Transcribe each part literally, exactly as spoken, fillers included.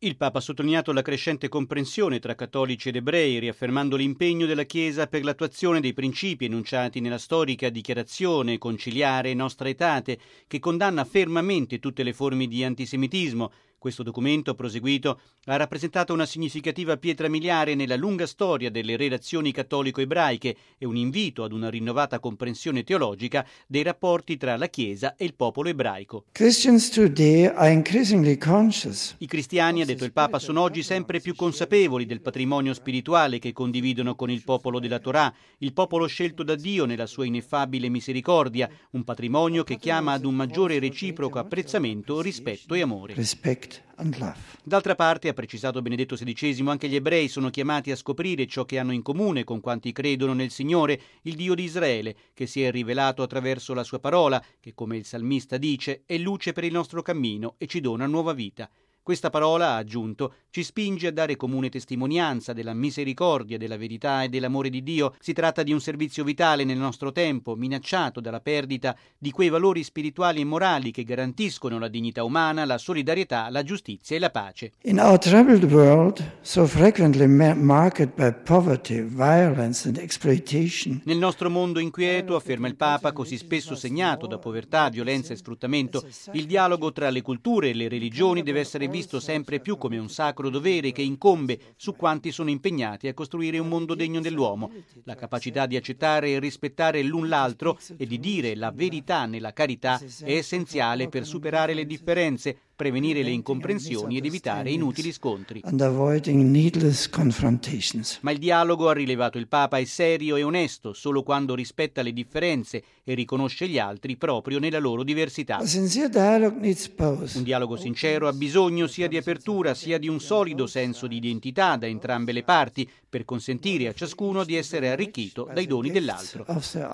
Il Papa ha sottolineato la crescente comprensione tra cattolici ed ebrei, riaffermando l'impegno della Chiesa per l'attuazione dei principi enunciati nella storica dichiarazione conciliare Nostra Aetate, che condanna fermamente tutte le forme di antisemitismo. Questo documento, proseguito, ha rappresentato una significativa pietra miliare nella lunga storia delle relazioni cattolico-ebraiche e un invito ad una rinnovata comprensione teologica dei rapporti tra la Chiesa e il popolo ebraico. Christians today are increasingly conscious. I cristiani, ha detto il Papa, sono oggi sempre più consapevoli del patrimonio spirituale che condividono con il popolo della Torah, il popolo scelto da Dio nella sua ineffabile misericordia, un patrimonio che chiama ad un maggiore reciproco apprezzamento, rispetto e amore. Respect and love. D'altra parte, ha precisato Benedetto sedicesimo, anche gli ebrei sono chiamati a scoprire ciò che hanno in comune con quanti credono nel Signore, il Dio di Israele, che si è rivelato attraverso la sua parola, che, come il salmista dice, è luce per il nostro cammino e ci dona nuova vita. Questa parola, ha aggiunto, ci spinge a dare comune testimonianza della misericordia, della verità e dell'amore di Dio. Si tratta di un servizio vitale nel nostro tempo, minacciato dalla perdita di quei valori spirituali e morali che garantiscono la dignità umana, la solidarietà, la giustizia e la pace. In our troubled world, so frequently marked by poverty, violence and exploitation. Nel nostro mondo inquieto, afferma il Papa, così spesso segnato da povertà, violenza e sfruttamento, il dialogo tra le culture e le religioni deve essere visto sempre più come un sacro dovere che incombe su quanti sono impegnati a costruire un mondo degno dell'uomo. La capacità di accettare e rispettare l'un l'altro e di dire la verità nella carità è essenziale per superare le differenze, prevenire le incomprensioni ed evitare inutili scontri. And avoiding needless confrontations. Ma il dialogo, ha rilevato il Papa, è serio e onesto solo quando rispetta le differenze e riconosce gli altri proprio nella loro diversità. A sincere dialogue needs both. Un dialogo sincero ha bisogno sia di apertura sia di un solido senso di identità da entrambe le parti, per consentire a ciascuno di essere arricchito dai doni dell'altro.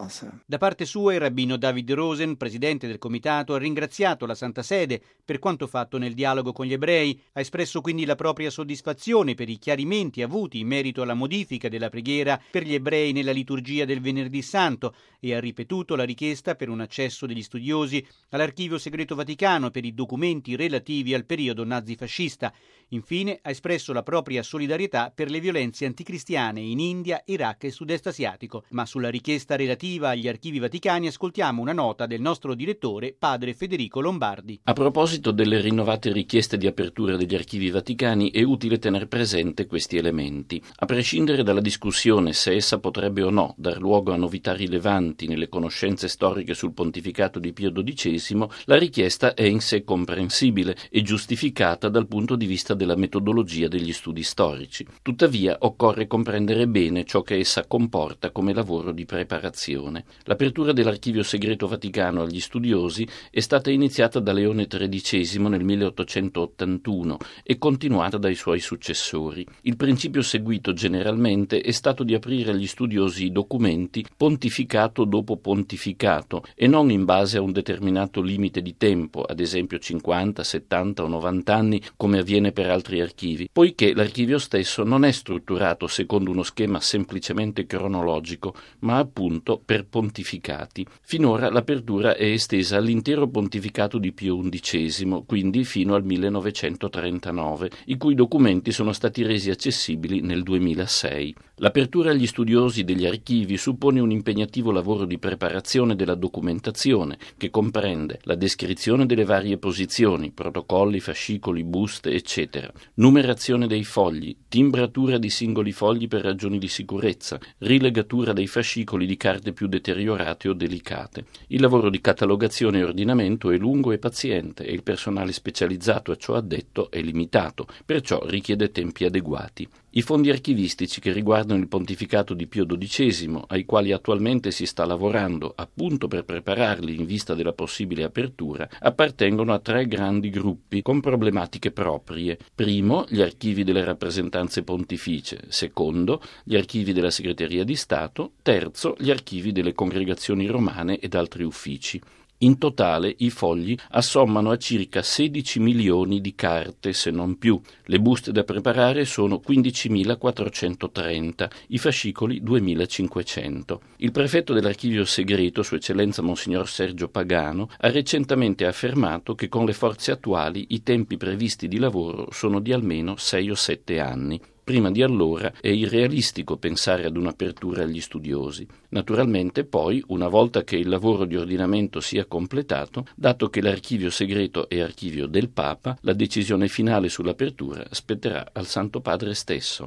Da parte sua il rabbino David Rosen, presidente del comitato, ha ringraziato la Santa Sede per quanto fatto nel dialogo con gli ebrei, ha espresso quindi la propria soddisfazione per i chiarimenti avuti in merito alla modifica della preghiera per gli ebrei nella liturgia del Venerdì Santo e ha ripetuto la richiesta per un accesso degli studiosi all'Archivio Segreto Vaticano per i documenti relativi al periodo nazifascista. Infine ha espresso la propria solidarietà per le violenze anticristiane in India, Iraq e Sud-Est asiatico. Ma sulla richiesta relativa agli archivi vaticani ascoltiamo una nota del nostro direttore, padre Federico Lombardi. A proposito delle rinnovate richieste di apertura degli archivi vaticani è utile tener presente questi elementi. A prescindere dalla discussione se essa potrebbe o no dar luogo a novità rilevanti nelle conoscenze storiche sul pontificato di Pio dodicesimo, la richiesta è in sé comprensibile e giustificata dal punto di vista della metodologia degli studi storici. Tuttavia occorre comprendere bene ciò che essa comporta come lavoro di preparazione. L'apertura dell'Archivio Segreto Vaticano agli studiosi è stata iniziata da Leone tredicesimo nel milleottocentottantuno e continuata dai suoi successori. Il principio seguito generalmente è stato di aprire agli studiosi i documenti pontificato dopo pontificato e non in base a un determinato limite di tempo, ad esempio cinquanta, settanta o novanta anni, come avviene per altri archivi, poiché l'archivio stesso non è strutturato secondo uno schema semplicemente cronologico, ma appunto per pontificati. Finora l'apertura è estesa all'intero pontificato di Pio undicesimo, quindi fino al millenovecentotrentanove, i cui documenti sono stati resi accessibili nel duemilasei. L'apertura agli studiosi degli archivi suppone un impegnativo lavoro di preparazione della documentazione, che comprende la descrizione delle varie posizioni, protocolli, fascicoli, buste, eccetera, numerazione dei fogli, timbratura di singoli fogli per ragioni di sicurezza, rilegatura dei fascicoli di carte più deteriorate o delicate. Il lavoro di catalogazione e ordinamento è lungo e paziente e il personale specializzato a ciò addetto è limitato, perciò richiede tempi adeguati. I fondi archivistici che riguardano il pontificato di Pio dodicesimo, ai quali attualmente si sta lavorando appunto per prepararli in vista della possibile apertura, appartengono a tre grandi gruppi con problematiche proprie. Primo, gli archivi delle rappresentanze pontificie. Secondo, gli archivi della Segreteria di Stato. Terzo, gli archivi delle congregazioni romane ed altri uffici. In totale i fogli assommano a circa sedici milioni di carte, se non più. Le buste da preparare sono quindicimilaquattrocentotrenta, i fascicoli duemilacinquecento. Il prefetto dell'archivio segreto, Sua Eccellenza Monsignor Sergio Pagano, ha recentemente affermato che con le forze attuali i tempi previsti di lavoro sono di almeno sei o sette anni. Prima di allora è irrealistico pensare ad un'apertura agli studiosi. Naturalmente poi, una volta che il lavoro di ordinamento sia completato, dato che l'archivio segreto è archivio del Papa, la decisione finale sull'apertura spetterà al Santo Padre stesso.